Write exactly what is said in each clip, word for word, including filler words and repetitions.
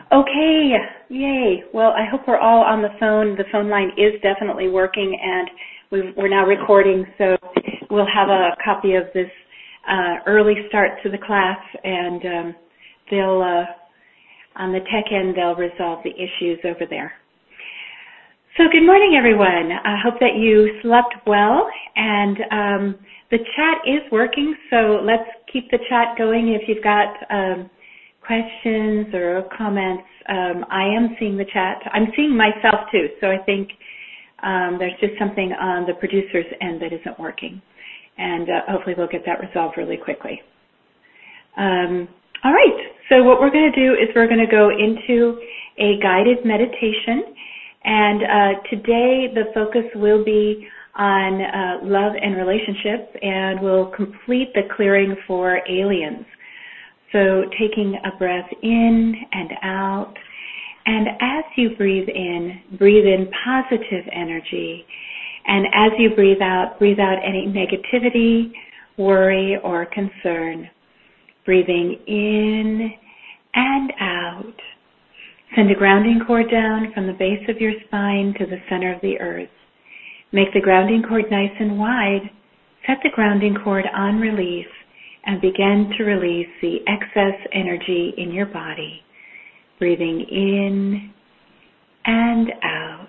Okay, yay. Well, I hope we're all on the phone. The phone line is definitely working, and we've, we're now recording, so we'll have a copy of this uh, early start to the class, and um, they'll, uh, on the tech end, they'll resolve the issues over there. So good morning, everyone. I hope that you slept well, and um, the chat is working, so let's keep the chat going. If you've got um, questions or comments, um, I am seeing the chat. I'm seeing myself too, so I think um, there's just something on the producer's end that isn't working, and uh, hopefully we'll get that resolved really quickly. Um, all right, so what we're going to do is we're going to go into a guided meditation, and uh, today the focus will be on uh, love and relationships, and we'll complete the clearing for aliens. So taking a breath in and out, and as you breathe in, breathe in positive energy, and as you breathe out, breathe out any negativity, worry, or concern. Breathing in and out. Send a grounding cord down from the base of your spine to the center of the earth. Make the grounding cord nice and wide. Set the grounding cord on release and begin to release the excess energy in your body. Breathing in and out.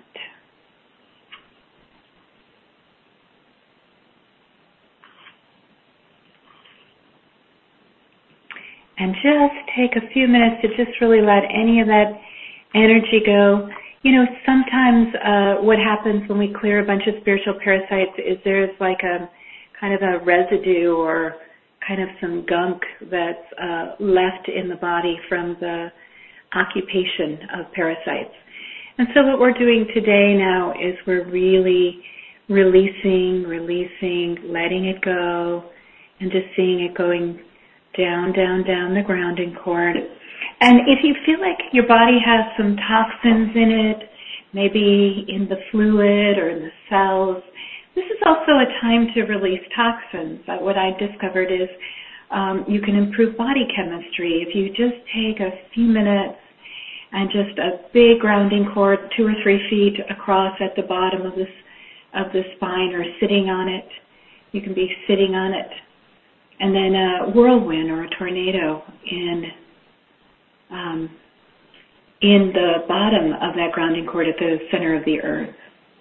And just take a few minutes to just really let any of that energy go. You know, sometimes uh, what happens when we clear a bunch of spiritual parasites is there's like a kind of a residue or kind of some gunk that's uh, left in the body from the occupation of parasites. And so what we're doing today now is we're really releasing, releasing, letting it go, and just seeing it going down, down, down the grounding cord. And if you feel like your body has some toxins in it, maybe in the fluid or in the cells, this is also a time to release toxins. Uh, what I discovered is um, you can improve body chemistry if you just take a few minutes and just a big grounding cord, two or three feet across at the bottom of this of the spine, or sitting on it. You can be sitting on it. And then a whirlwind or a tornado in um, in the bottom of that grounding cord at the center of the earth.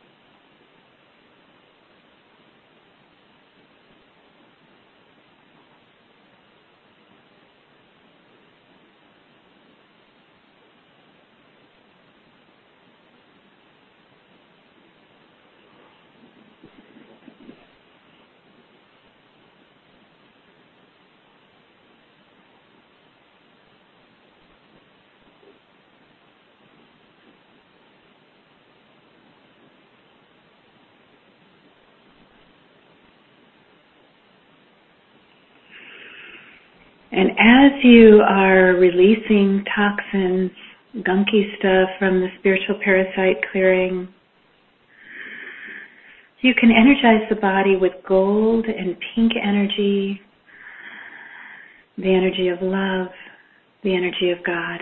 And as you are releasing toxins, gunky stuff from the spiritual parasite clearing, you can energize the body with gold and pink energy, the energy of love, the energy of God.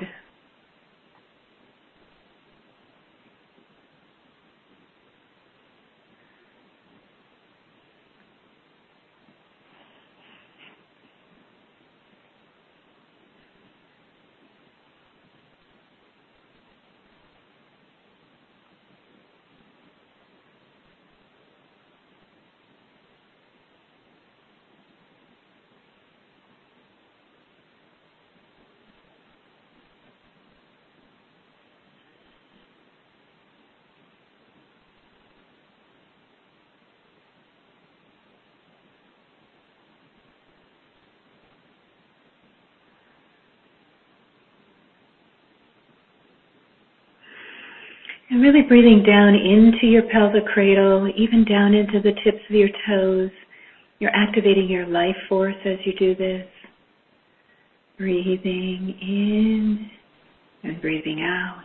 And really breathing down into your pelvic cradle, even down into the tips of your toes. You're activating your life force as you do this. Breathing in and breathing out.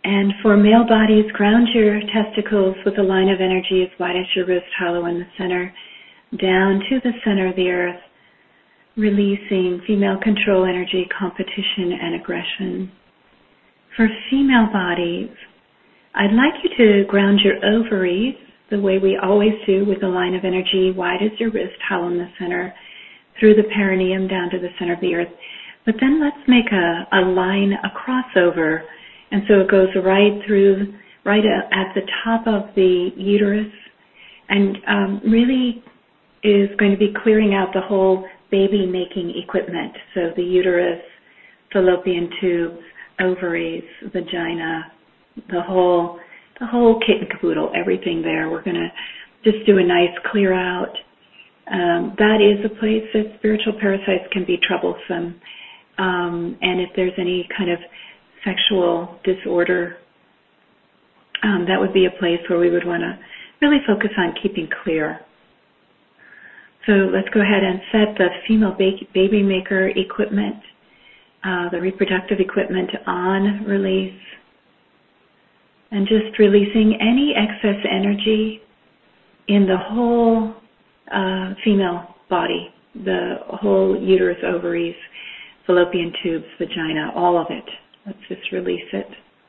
And for male bodies, ground your testicles with a line of energy as wide as your wrist, hollow in the center, down to the center of the earth, releasing female control energy, competition, and aggression. For female bodies, I'd like you to ground your ovaries the way we always do, with a line of energy wide as your wrist, hollow in the center, through the perineum down to the center of the earth. But then let's make a, a line, a crossover, and so it goes right through, right at the top of the uterus, and um, really is going to be clearing out the whole baby-making equipment. So the uterus, fallopian tubes, ovaries, vagina, the whole the whole kit and caboodle, everything there. We're going to just do a nice clear out. Um, that is a place that spiritual parasites can be troublesome. Um, and if there's any kind of sexual disorder, um, that would be a place where we would want to really focus on keeping clear. So let's go ahead and set the female baby maker equipment, uh, the reproductive equipment on release, and just releasing any excess energy in the whole uh, female body, the whole uterus, ovaries, fallopian tubes, vagina, all of it. Let's just release it.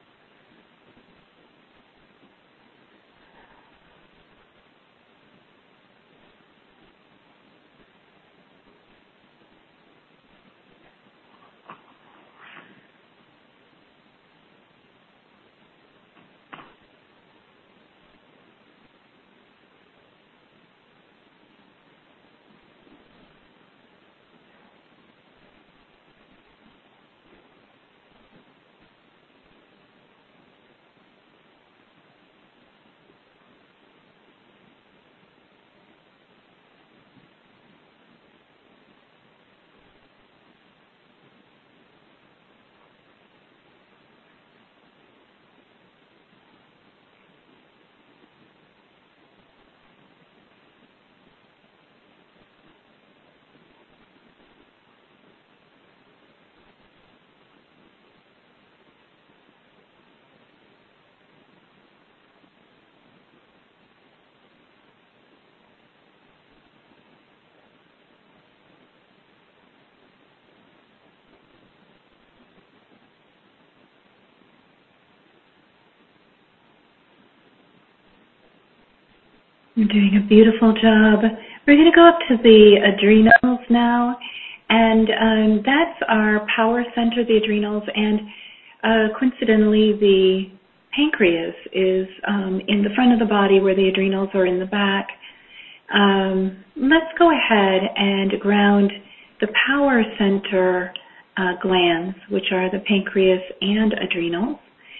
You're doing a beautiful job. We're going to go up to the adrenals now, and um, that's our power center, the adrenals, and uh, coincidentally the pancreas is um, in the front of the body where the adrenals are in the back. Um, let's go ahead and ground the power center uh, glands, which are the pancreas and adrenals.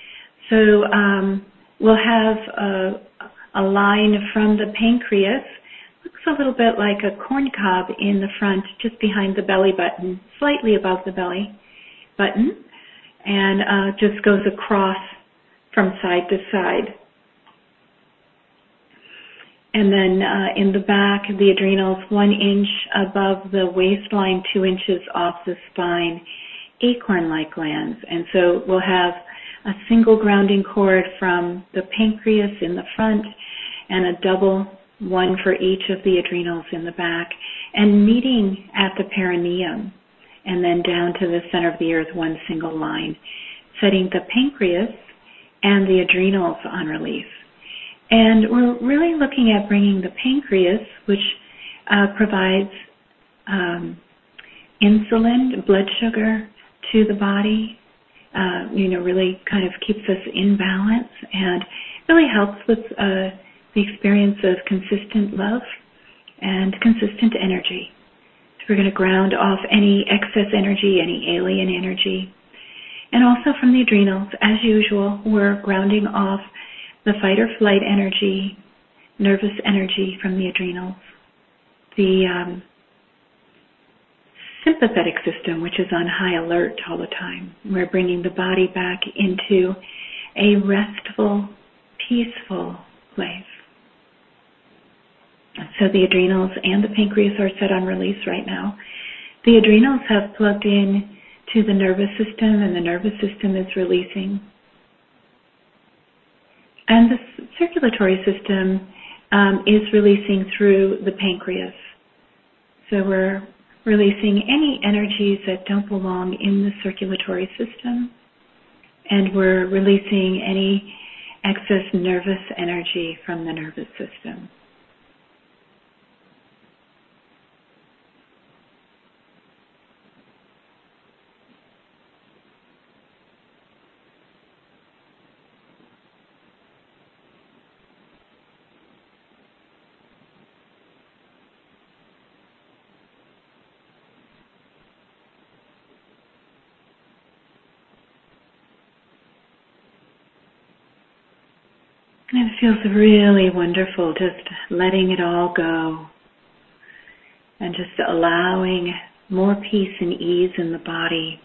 So um, we'll have a a line from the pancreas, looks a little bit like a corn cob in the front, just behind the belly button, slightly above the belly button, and uh, just goes across from side to side. And then uh, in the back, the adrenals, one inch above the waistline, two inches off the spine, acorn-like glands. And so we'll have a single grounding cord from the pancreas in the front and a double, one for each of the adrenals in the back, and meeting at the perineum, and then down to the center of the earth, one single line, setting the pancreas and the adrenals on release. And we're really looking at bringing the pancreas, which uh, provides um, insulin, blood sugar to the body, uh, you know, really kind of keeps us in balance and really helps with uh, the experience of consistent love and consistent energy. So we're going to ground off any excess energy, any alien energy. And also from the adrenals, as usual, we're grounding off the fight or flight energy, nervous energy from the adrenals, the um, sympathetic system, which is on high alert all the time. We're bringing the body back into a restful, peaceful place. So the adrenals and the pancreas are set on release right now. The adrenals have plugged in to the nervous system, and the nervous system is releasing. And the circulatory system um, is releasing through the pancreas. So we're releasing any energies that don't belong in the circulatory system, and we're releasing any excess nervous energy from the nervous system. And it feels really wonderful just letting it all go and just allowing more peace and ease in the body.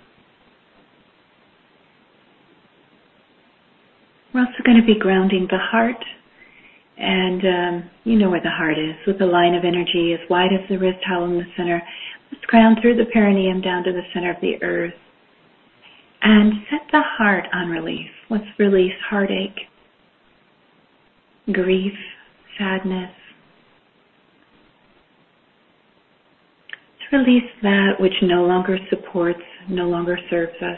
We're also going to be grounding the heart, and um, you know where the heart is, with a line of energy as wide as the wrist, hollow in the center. Let's ground through the perineum down to the center of the earth and set the heart on release. Let's release heartache, grief, sadness. To release that which no longer supports, no longer serves us.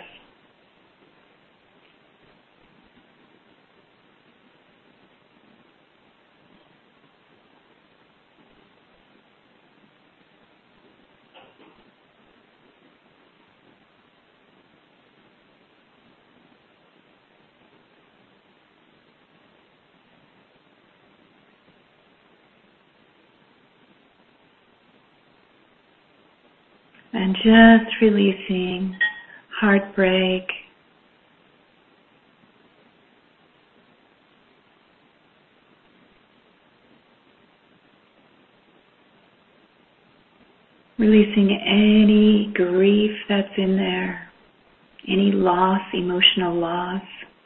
And just releasing heartbreak, releasing any grief that's in there, any loss, emotional loss.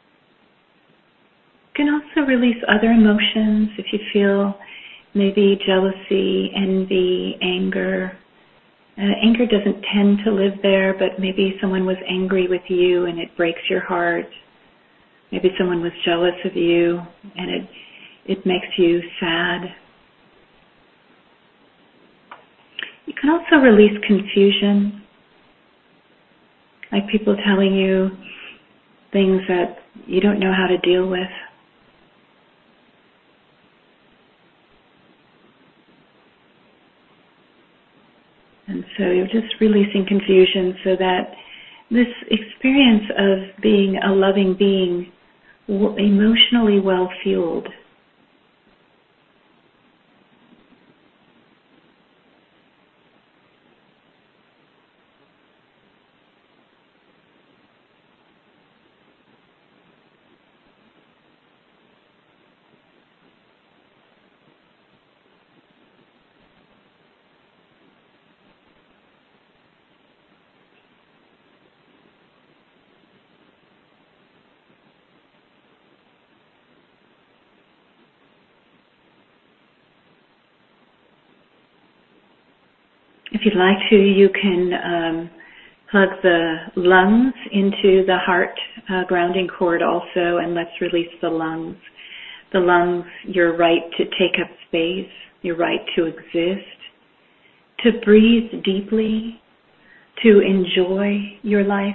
You can also release other emotions if you feel maybe jealousy, envy, anger. Uh, anger doesn't tend to live there, but maybe someone was angry with you and it breaks your heart. Maybe someone was jealous of you and it it makes you sad. You can also release confusion, like people telling you things that you don't know how to deal with. And so you're just releasing confusion so that this experience of being a loving being, emotionally well-fueled, if you'd like to, you can um, plug the lungs into the heart uh, grounding cord also, and let's release the lungs. The lungs, your right to take up space, your right to exist, to breathe deeply, to enjoy your life.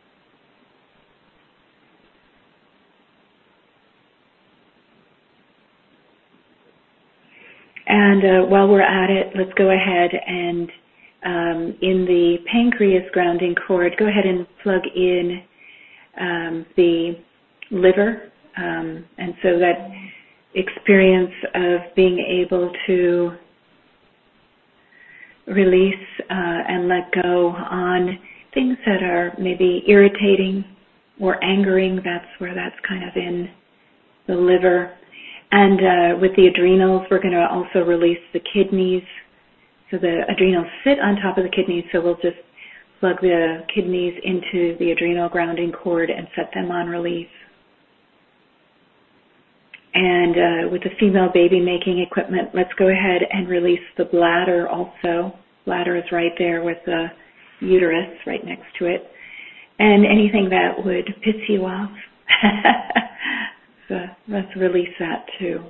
And uh, while we're at it, let's go ahead and um, in the pancreas grounding cord, go ahead and plug in um, the liver. Um, and so that experience of being able to release uh, and let go on things that are maybe irritating or angering, that's where that's kind of in the liver. And uh, with the adrenals, we're going to also release the kidneys. So the adrenals sit on top of the kidneys, so we'll just plug the kidneys into the adrenal grounding cord and set them on release. And uh, with the female baby-making equipment, let's go ahead and release the bladder also. Bladder is right there with the uterus right next to it. And anything that would piss you off. uh, let's release that too.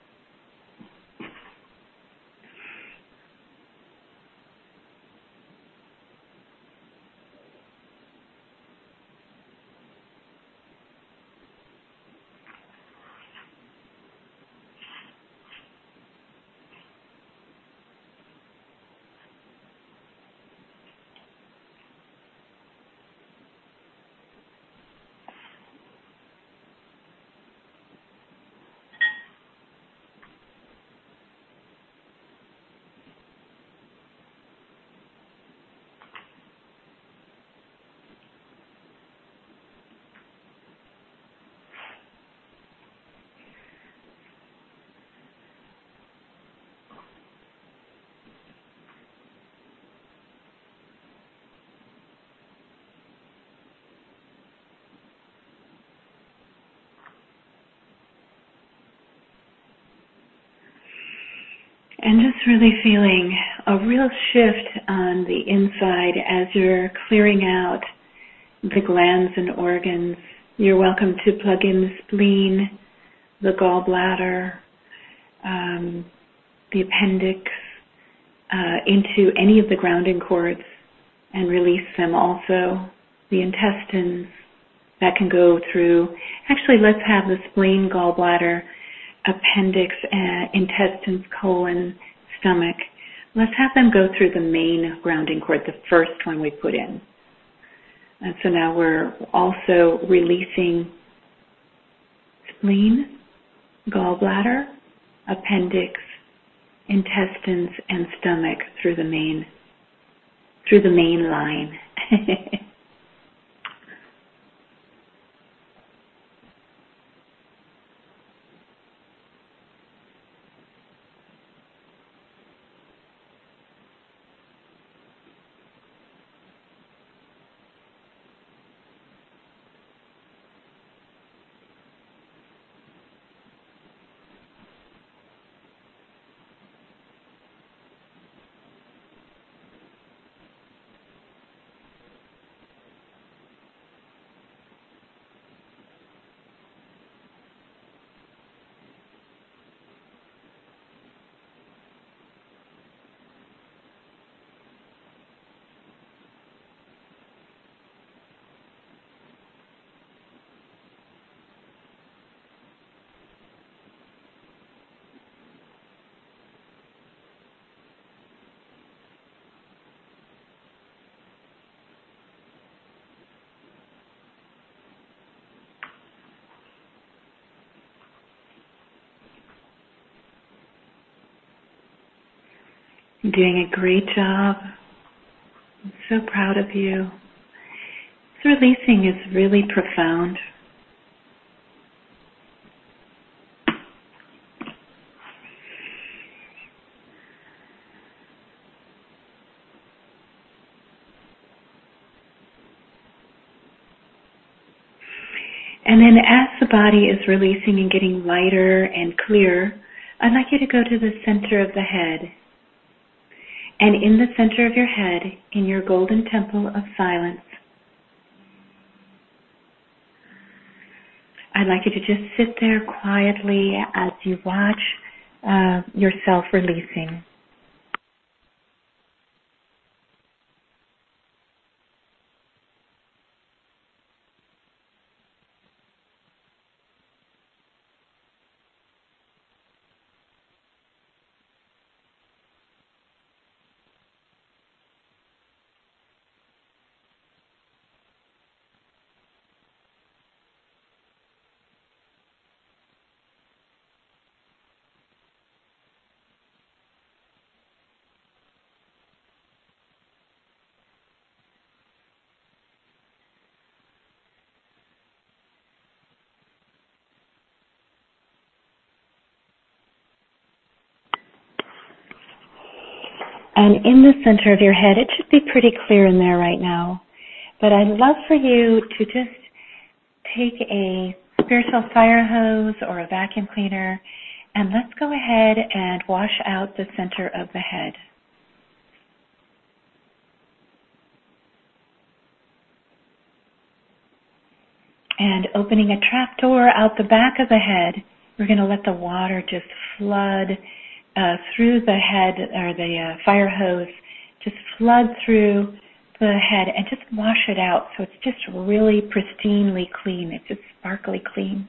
And just really feeling a real shift on the inside as you're clearing out the glands and organs. You're welcome to plug in the spleen, the gallbladder, um, the appendix, uh, into any of the grounding cords and release them. Also, the intestines that can go through. Actually, let's have the spleen, gallbladder, appendix, uh, intestines, colon, stomach. Let's have them go through the main grounding cord, the first one we put in. And so now we're also releasing spleen, gallbladder, appendix, intestines, and stomach through the main, through the main line. You're doing a great job. I'm so proud of you. This releasing is really profound. And then as the body is releasing and getting lighter and clear, I'd like you to go to the center of the head. And in the center of your head, in your golden temple of silence, I'd like you to just sit there quietly as you watch uh, yourself releasing. And in the center of your head, it should be pretty clear in there right now. But I'd love for you to just take a spiritual fire hose or a vacuum cleaner and let's go ahead and wash out the center of the head. and opening a trapdoor out the back of the head. We're going to let the water just flood uh, through the head, or the uh, fire hose, just flood through the head and just wash it out so it's just really pristinely clean. It's just sparkly clean.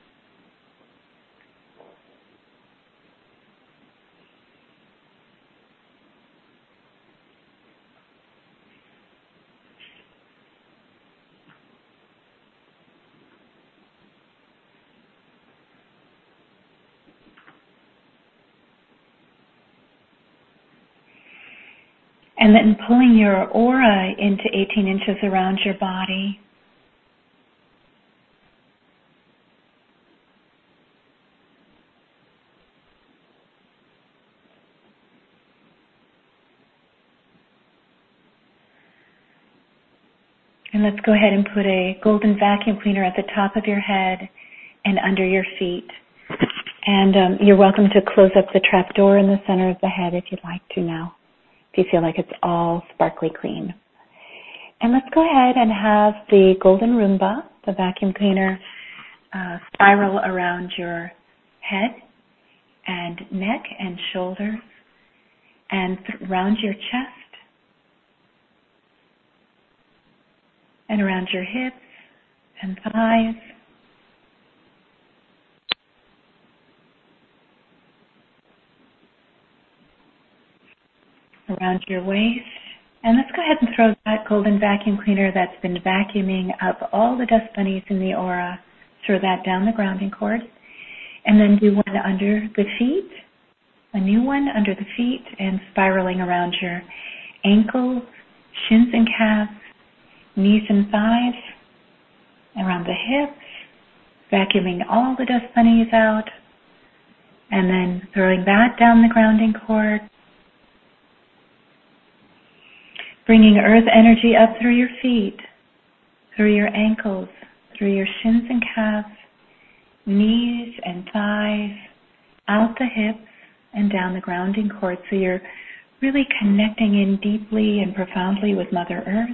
And then pulling your aura into eighteen inches around your body. And let's go ahead and put a golden vacuum cleaner at the top of your head and under your feet. And um, you're welcome to close up the trap door in the center of the head if you'd like to now, if you feel like it's all sparkly clean. And let's go ahead and have the golden Roomba, the vacuum cleaner, uh, spiral around your head and neck and shoulders and th- around your chest and around your hips and thighs. Around your waist. And let's go ahead and throw that golden vacuum cleaner that's been vacuuming up all the dust bunnies in the aura, throw that down the grounding cord. And then do one under the feet, a new one under the feet, and spiraling around your ankles, shins and calves, knees and thighs, around the hips, vacuuming all the dust bunnies out, and then throwing that down the grounding cord, bringing earth energy up through your feet, through your ankles, through your shins and calves, knees and thighs, out the hips and down the grounding cord. So you're really connecting in deeply and profoundly with Mother Earth.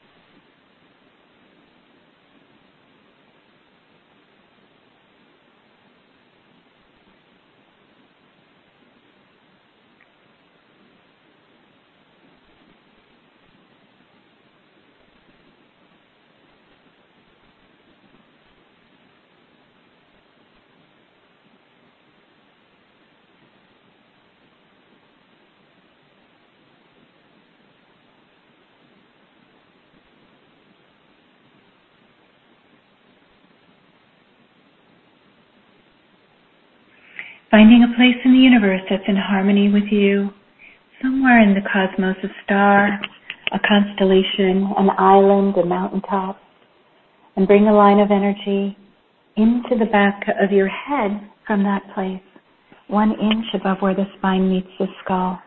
Finding a place in the universe that's in harmony with you, somewhere in the cosmos, a star, a constellation, an island, a mountaintop, and bring a line of energy into the back of your head from that place, one inch above where the spine meets the skull.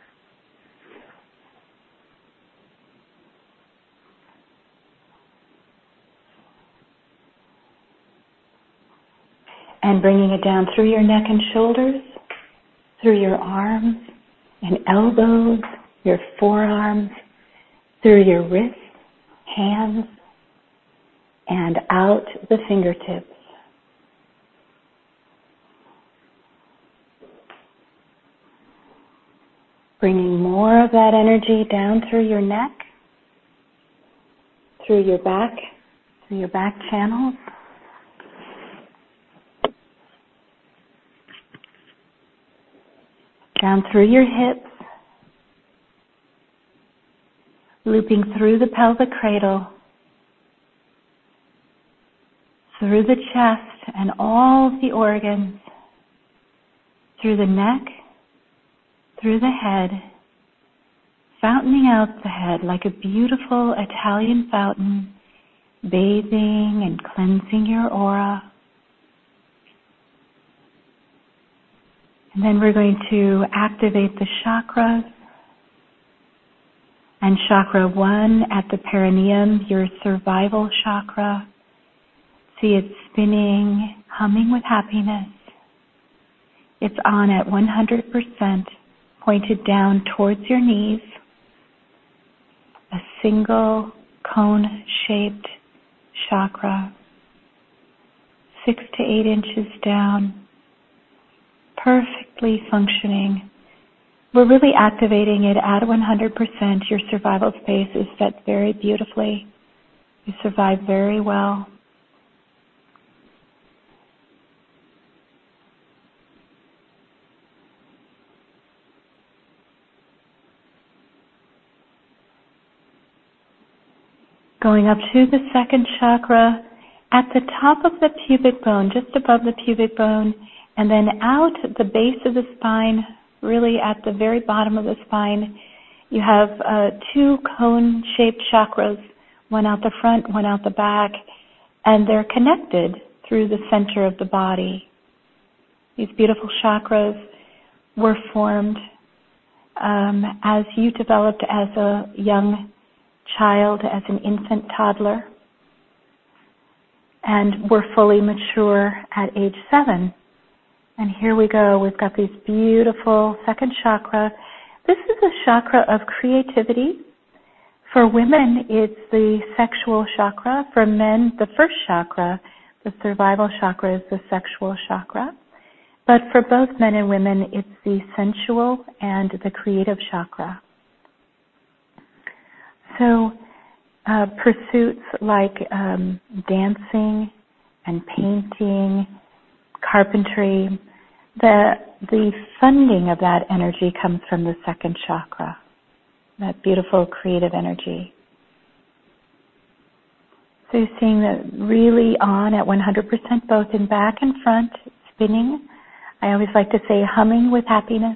And bringing it down through your neck and shoulders, through your arms and elbows, your forearms, through your wrists, hands, and out the fingertips. Bringing more of that energy down through your neck, through your back, through your back channels, down through your hips, looping through the pelvic cradle, through the chest and all the organs, through the neck, through the head, fountaining out the head like a beautiful Italian fountain, bathing and cleansing your aura. And then we're going to activate the chakras. And chakra one at the perineum, your survival chakra. See it spinning, humming with happiness. It's on at one hundred percent, pointed down towards your knees. A single cone-shaped chakra six to eight inches down, perfectly functioning. We're really activating it at one hundred percent. Your survival space is set very beautifully. You survive very well. Going up to the second chakra, at the top of the pubic bone, just above the pubic bone, and then out the base of the spine, really at the very bottom of the spine, you have uh, two cone-shaped chakras, one out the front, one out the back, and they're connected through the center of the body. These beautiful chakras were formed um, as you developed as a young child, as an infant toddler, and were fully mature at age seven. And here we go. We've got these beautiful second chakra. This is a chakra of creativity. For women, it's the sexual chakra. For men, the first chakra, the survival chakra, is the sexual chakra. But for both men and women, it's the sensual and the creative chakra. So uh, pursuits like um, dancing and painting, carpentry, the the funding of that energy comes from the second chakra, that beautiful creative energy. So you're seeing that really on at one hundred percent, both in back and front, spinning. I always like to say humming with happiness.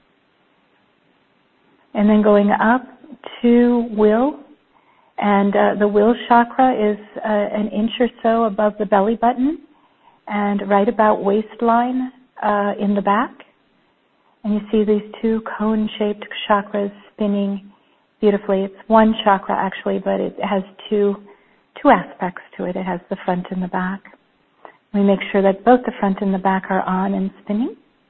And then going up to will, and uh, the will chakra is uh, an inch or so above the belly button and right about waistline uh, in the back. And you see these two cone-shaped chakras spinning beautifully. It's one chakra actually, but it has two two aspects to it. It has the front and the back. We make sure that both the front and the back are on and spinning.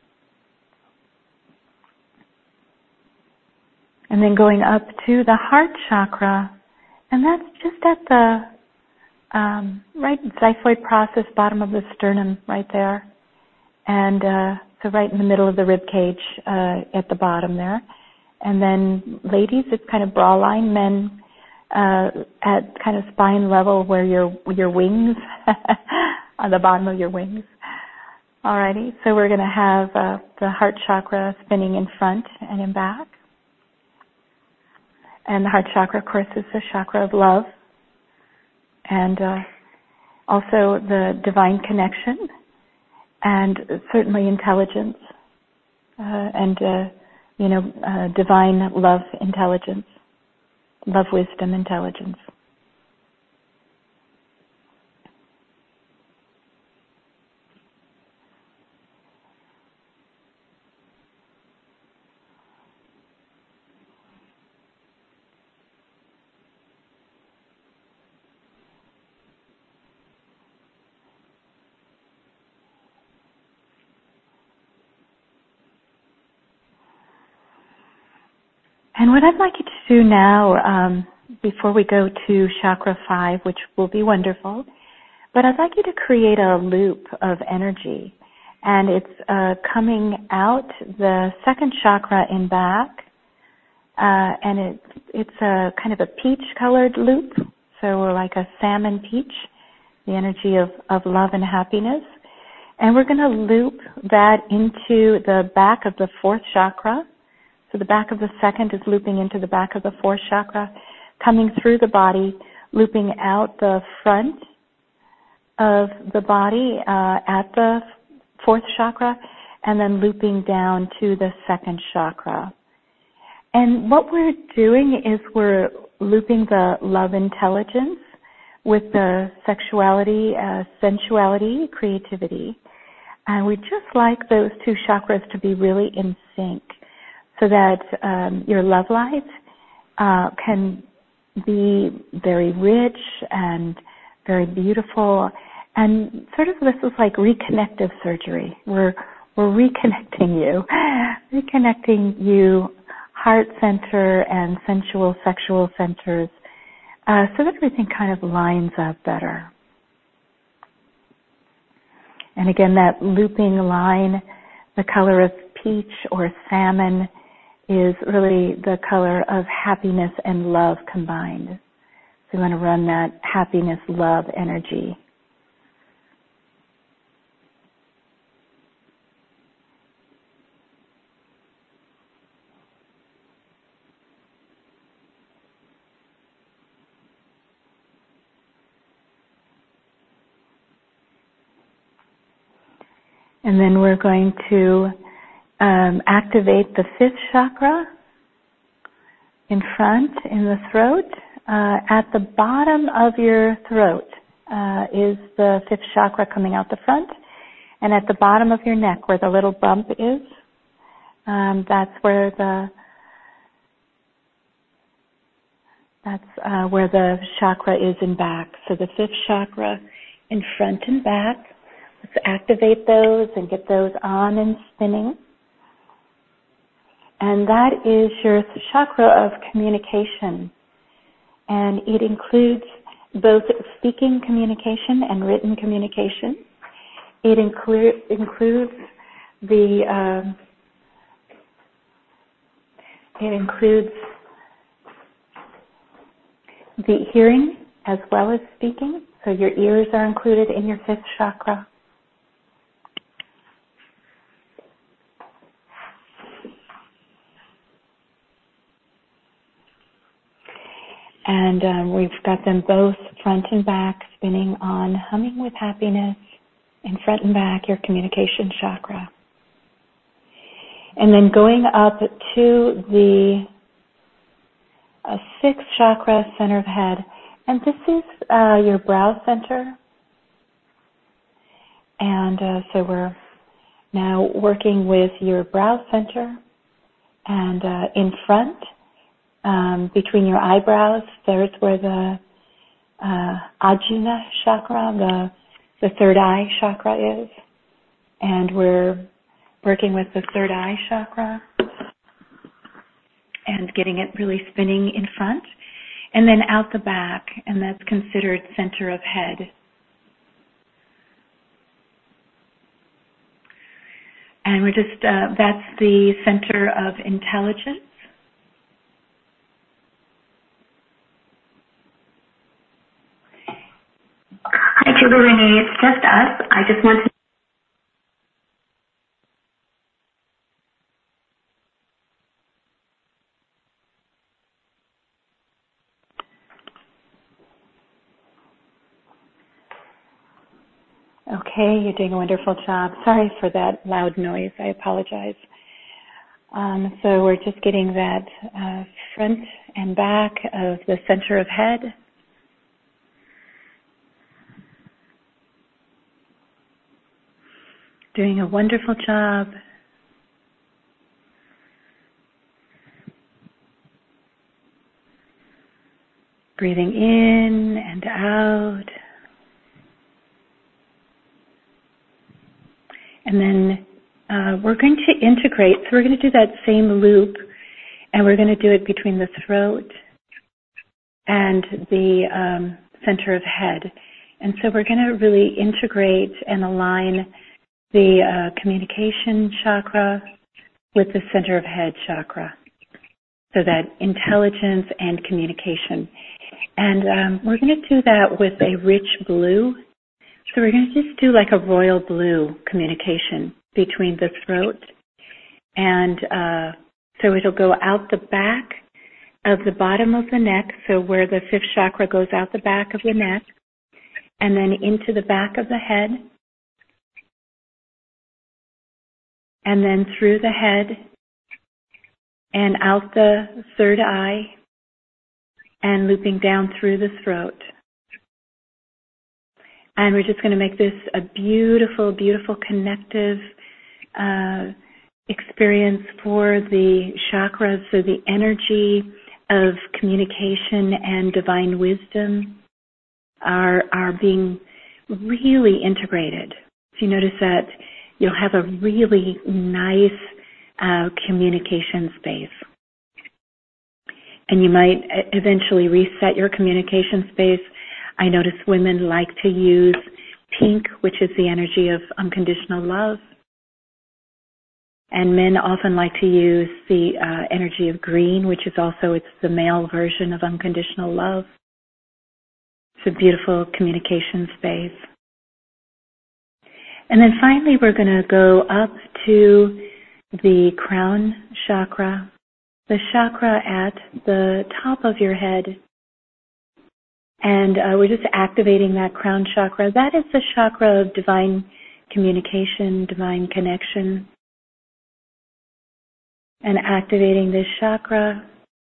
And then going up to the heart chakra, and that's just at the um, right xiphoid process, bottom of the sternum, right there, and uh, so right in the middle of the rib cage uh, at the bottom there. And then, ladies, it's kind of bra line. Men, uh, at kind of spine level, where your your wings on the bottom of your wings. Alrighty, so we're going to have uh, the heart chakra spinning in front and in back. And the heart chakra, of course, is the chakra of love, and uh, also the divine connection, and certainly intelligence, uh, and uh, you know, uh, divine love, intelligence, love, wisdom, intelligence. And what I'd like you to do now, um, before we go to chakra five, which will be wonderful, but I'd like you to create a loop of energy. And it's uh, coming out the second chakra in back, uh, and it, it's a kind of a peach-colored loop, so we're like a salmon peach, the energy of, of love and happiness. And we're going to loop that into the back of the fourth chakra. So the back of the second is looping into the back of the fourth chakra, coming through the body, looping out the front of the body uh, at the fourth chakra, and then looping down to the second chakra. And what we're doing is we're looping the love intelligence with the sexuality, uh, sensuality, creativity. And we just like those two chakras to be really in sync, so that um, your love life uh, can be very rich and very beautiful. And sort of this is like reconnective surgery. We're we're reconnecting you, reconnecting you, heart center and sensual, sexual centers, uh, so that everything kind of lines up better. And again, that looping line, the color of peach or salmon, is really the color of happiness and love combined. So you want to run that happiness, love energy. And then we're going to um, activate the fifth chakra in front, in the throat. Uh, at the bottom of your throat uh, is the fifth chakra coming out the front. And at the bottom of your neck, where the little bump is, um, that's where the that's uh, where the chakra is in back. So the fifth chakra in front and back. Let's activate those and get those on and spinning. And that is your chakra of communication. And it includes both speaking communication and written communication. It inclu- includes the um, it includes the hearing as well as speaking. So your ears are included in your fifth chakra. And um, we've got them both front and back spinning on Humming with Happiness, in front and back, your communication chakra. And then going up to the uh, sixth chakra, center of head. And this is uh, your brow center. And uh, so we're now working with your brow center. And uh, in front, Um, between your eyebrows, there's where the uh, Ajna chakra, the the third eye chakra is, and we're working with the third eye chakra and getting it really spinning in front, and then out the back, and that's considered center of head. And we're just uh, that's the center of intelligence. Hi, Julie Renee. It's just us. I just want to. Okay, you're doing a wonderful job. Sorry for that loud noise. I apologize. Um, so we're just getting that uh, front and back of the center of head. Doing a wonderful job. Breathing in and out. And then uh, we're going to integrate. So we're going to do that same loop, and we're going to do it between the throat and the um, center of head. And so we're going to really integrate and align the uh, communication chakra with the center of head chakra. So that intelligence and communication. And um, we're going to do that with a rich blue. So we're going to just do like a royal blue communication between the throat. And uh, so it'll go out the back of the bottom of the neck, so where the fifth chakra goes out the back of the neck, and then into the back of the head, and then through the head, and out the third eye, and looping down through the throat. And we're just going to make this a beautiful, beautiful connective uh, experience for the chakras, so the energy of communication and divine wisdom are are being really integrated. So you notice that you'll have a really nice uh, communication space. And you might eventually reset your communication space. I notice women like to use pink, which is the energy of unconditional love. And men often like to use the uh, energy of green, which is also, it's the male version of unconditional love. It's a beautiful communication space. And then finally, we're going to go up to the crown chakra, the chakra at the top of your head. And uh, we're just activating that crown chakra. That is the chakra of divine communication, divine connection. And activating this chakra.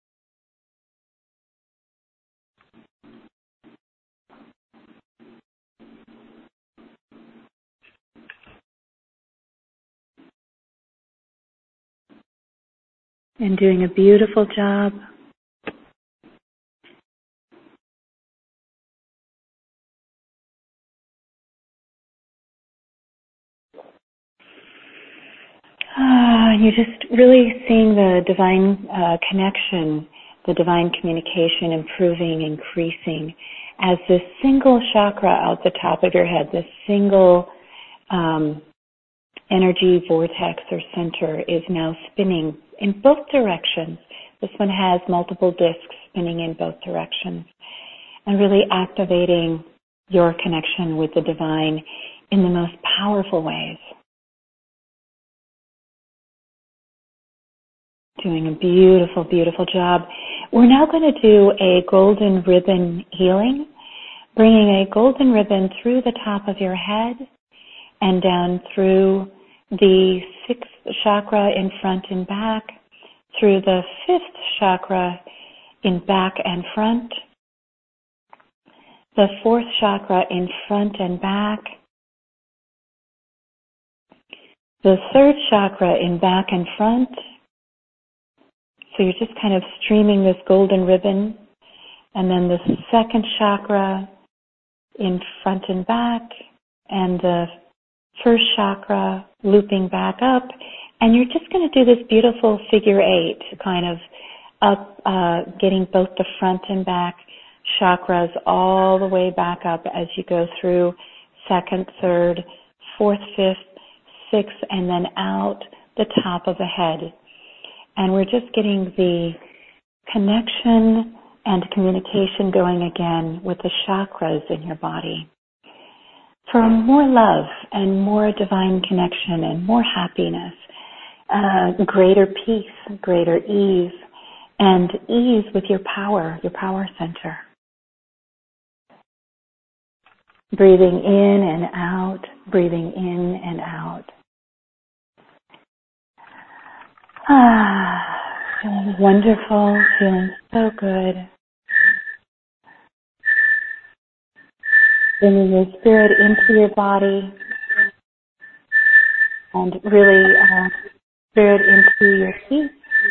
And doing a beautiful job. Ah, you're just really seeing the divine uh, connection, the divine communication improving, increasing as this single chakra out the top of your head, this single um, energy vortex or center is now spinning in both directions. This one has multiple discs spinning in both directions and really activating your connection with the divine in the most powerful ways. Doing a beautiful, beautiful job. We're now going to do a golden ribbon healing, bringing a golden ribbon through the top of your head and down through the sixth chakra in front and back, through the fifth chakra in back and front, the fourth chakra in front and back, the third chakra in back and front. So you're just kind of streaming this golden ribbon, and then the second chakra in front and back, and the first chakra looping back up, and you're just going to do this beautiful figure eight, kind of up, uh, getting both the front and back chakras all the way back up as you go through second, third, fourth, fifth, sixth, and then out the top of the head. And we're just getting the connection and communication going again with the chakras in your body for more love and more divine connection and more happiness, uh, greater peace, greater ease, and ease with your power, your power center. Breathing in and out, breathing in and out. Ah, feeling wonderful, feeling so good. Bringing your spirit into your body and really uh, spirit into your feet.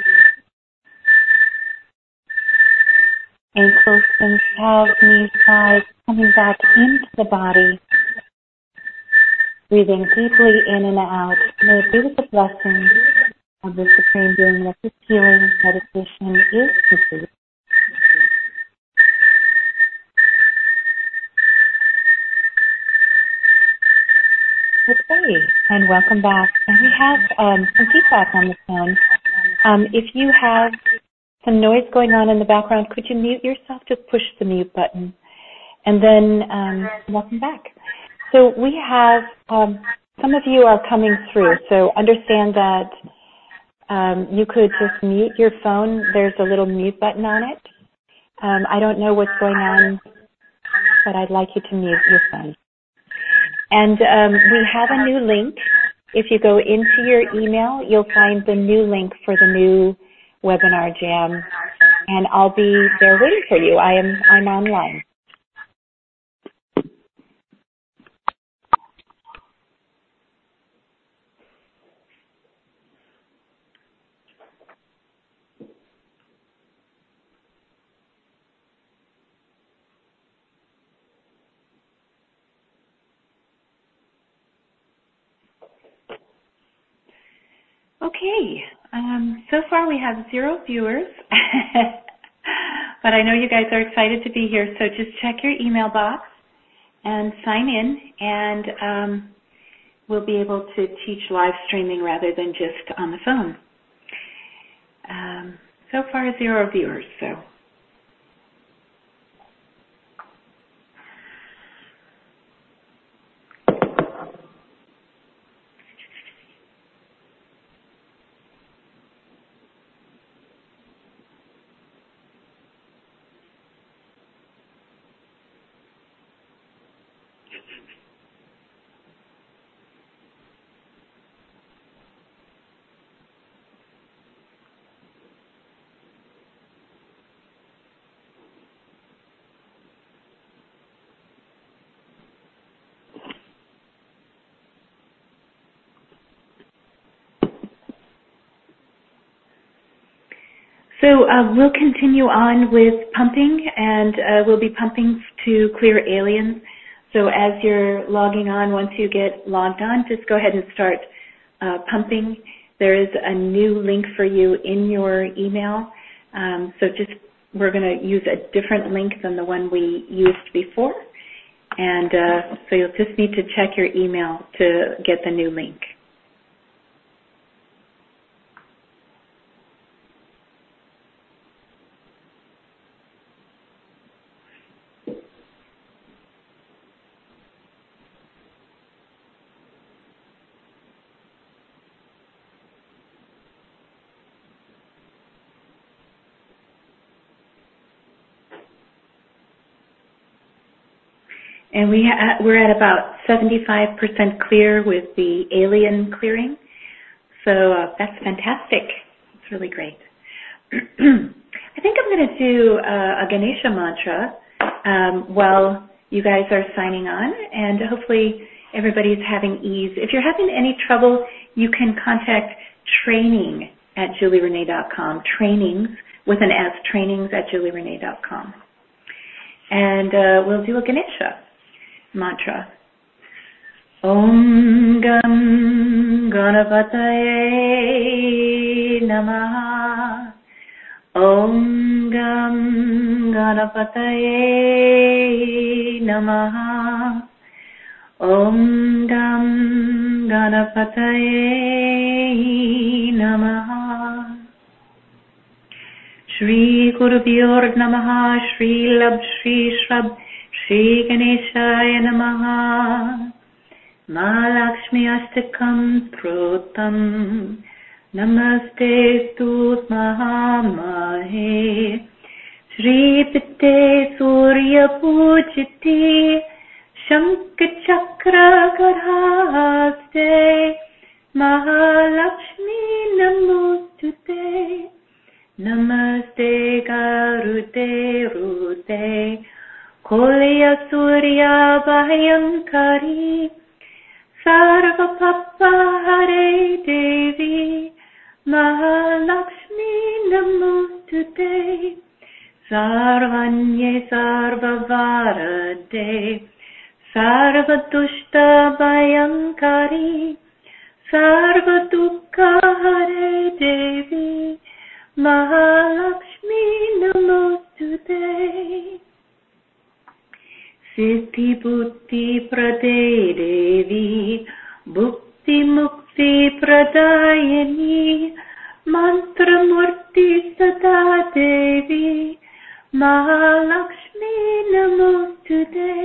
Ankles and calves, knees, thighs, coming back into the body. Breathing deeply in and out. May it be with the blessing of the Supreme Being that this healing meditation is complete. Okay, and welcome back. And we have um, some feedback on the phone. Um, if you have some noise going on in the background, could you mute yourself? Just push the mute button. And then um, welcome back. So we have, um, some of you are coming through, so understand that Um, you could just mute your phone. There's a little mute button on it. Um, I don't know what's going on, but I'd like you to mute your phone. And um, we have a new link. If you go into your email, you'll find the new link for the new webinar jam, and I'll be there waiting for you. I am I'm online. Okay, um, so far we have zero viewers, but I know you guys are excited to be here, so just check your email box and sign in, and um, we'll be able to teach live streaming rather than just on the phone. Um, so far, zero viewers, so. So uh, we'll continue on with pumping, and uh, we'll be pumping to clear aliens. So as you're logging on, once you get logged on, just go ahead and start uh, pumping. There is a new link for you in your email. Um, so just we're going to use a different link than the one we used before. And uh, so you'll just need to check your email to get the new link. And we ha- we're at about seventy-five percent clear with the alien clearing. So uh, that's fantastic. It's really great. I think I'm going to do uh, a Ganesha mantra um, while you guys are signing on, and hopefully everybody's having ease. If you're having any trouble, you can contact training at julie renee dot com, trainings with an S, trainings at julie renee dot com. And uh, we'll do a Ganesha mantra. Om Gam Ganapataye Namaha. Om Gam Ganapataye Namaha. Om Gam Ganapataye Namaha. Shri Gurubhyo Namaha. Shri Lab Shri Shrab Shri Ganeshaya Namaha. Ma Lakshmi Astakam Protam Namaste Stut Mahamahe. Shri Pitte Surya Pujiti Shankachakra Gadhaste Mahalakshmi Namostute. Namaste Garute Rute Kolya Surya Bhayankari Sarva Papa Hare Devi Mahalakshmi Namostute. Sarvanye Sarvavarade Sarva Dushta Bhayankari Sarva Dukkha Hare Devi Mahalakshmi Namostute. Siddhi Buddhi Prade Devi Bhukti Mukti Pradayani Mantra Murti Sada Devi Mahalakshmi Namostute.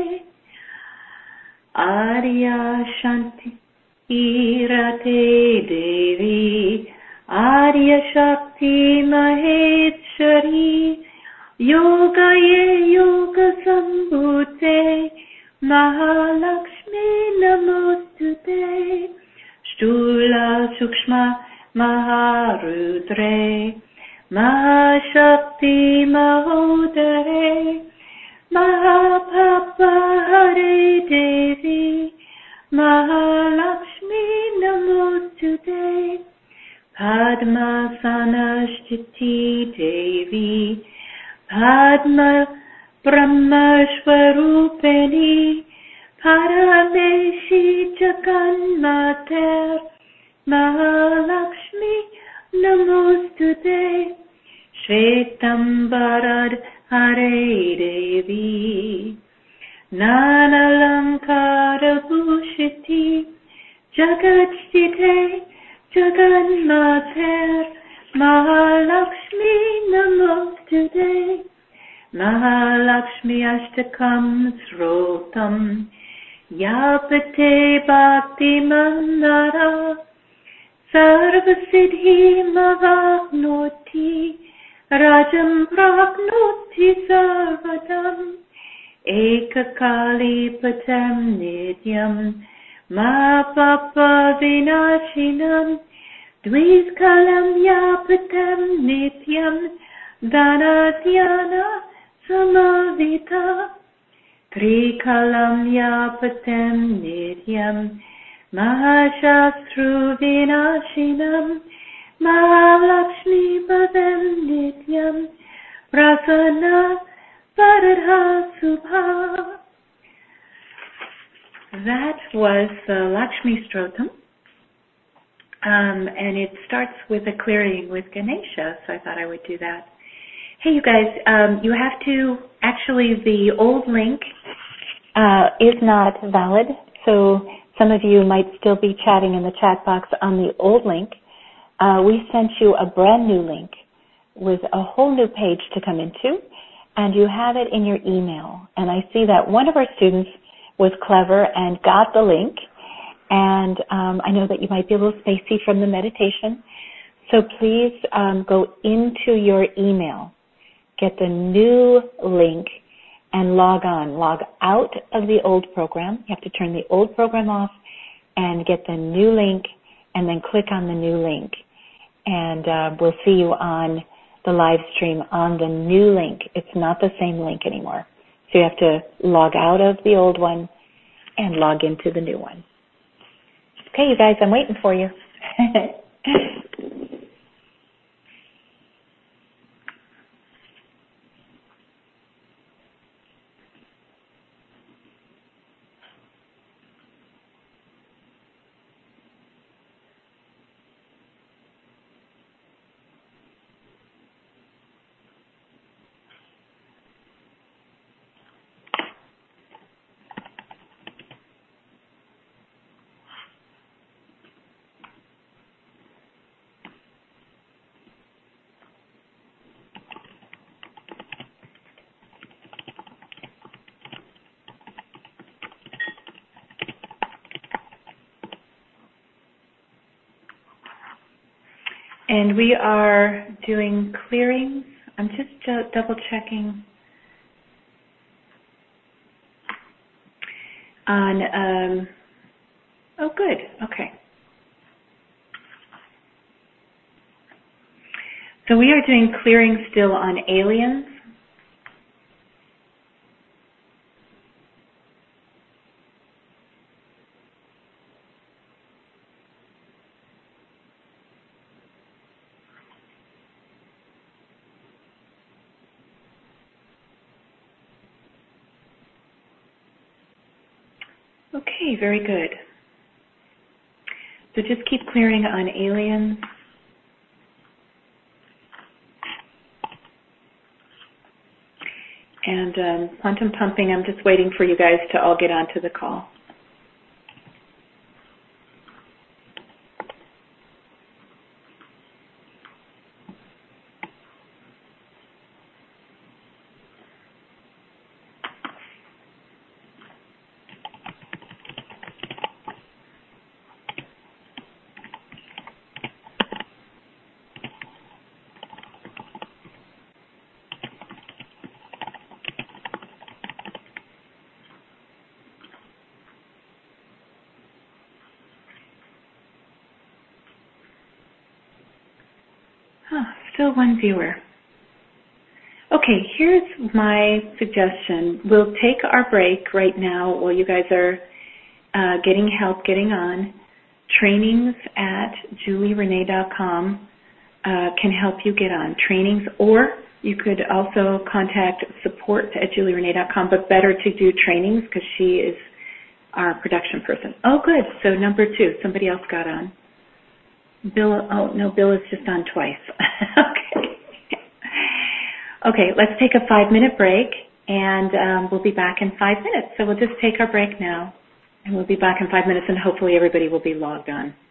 Arya Shanti Irate Devi Arya Shakti Maheshwari Yoga Ye Yoga Sambhute Mahalakshmi Namostute. Shtula Sukshma Maharudre Mahashakti Mahodare Mahapapa Hare Devi Mahalakshmi Namostute. Padmasana Sthiti Devi Padma Brahma Swarupeni Parameshi Jaganmater Mahalakshmi Namostute. Shvetambarad Hare Devi Nanalam Jagatstite Jagannathar Mahalakshmi Namostude Mahalakshmi Ashtakam Srotam Yapate Bhakti Mandara Sarvasiddhi Mavagnoti Rajam Prapnoti Sarvadam Ekakali Patam Nityam Ma Papa Vinashinam Dviskalam Yapatam Nityam Dhanadhyana Samavita Trikalam Yapatam Nityam Mahashastru Vinashinam Mahalakshmi Padam Nityam Prasanna Varadha Subha. That was the Lakshmi Stotam, um, and it starts with a clearing with Ganesha, so I thought I would do that. Hey, you guys, um, you have to, actually, the old link uh, is not valid, so some of you might still be chatting in the chat box on the old link. Uh, we sent you a brand new link with a whole new page to come into, and you have it in your email. And I see that one of our students was clever and got the link, and um, I know that you might be a little spacey from the meditation, so please um, go into your email, get the new link, and log on. Log out of the old program. You have to turn the old program off and get the new link, and then click on the new link. And uh, we'll see you on the live stream on the new link. It's not the same link anymore. So you have to log out of the old one and log into the new one. Okay, you guys, I'm waiting for you. And we are doing clearings. I'm just uh, double checking on, um, oh good, okay. So we are doing clearings still on aliens. Okay, very good. So just keep clearing on aliens. And um, quantum pumping, I'm just waiting for you guys to all get onto the call. Huh, still one viewer. Okay, here's my suggestion. We'll take our break right now while you guys are uh, getting help getting on. Trainings at julie renee dot com uh, can help you get on. Trainings, or you could also contact support at julie renee dot com, but better to do trainings because she is our production person. Oh, good. So number two, somebody else got on. Bill, oh, no, Bill is just on twice. Okay. Okay, let's take a five-minute break, and um, we'll be back in five minutes. So we'll just take our break now. And we'll be back in five minutes, and hopefully everybody will be logged on.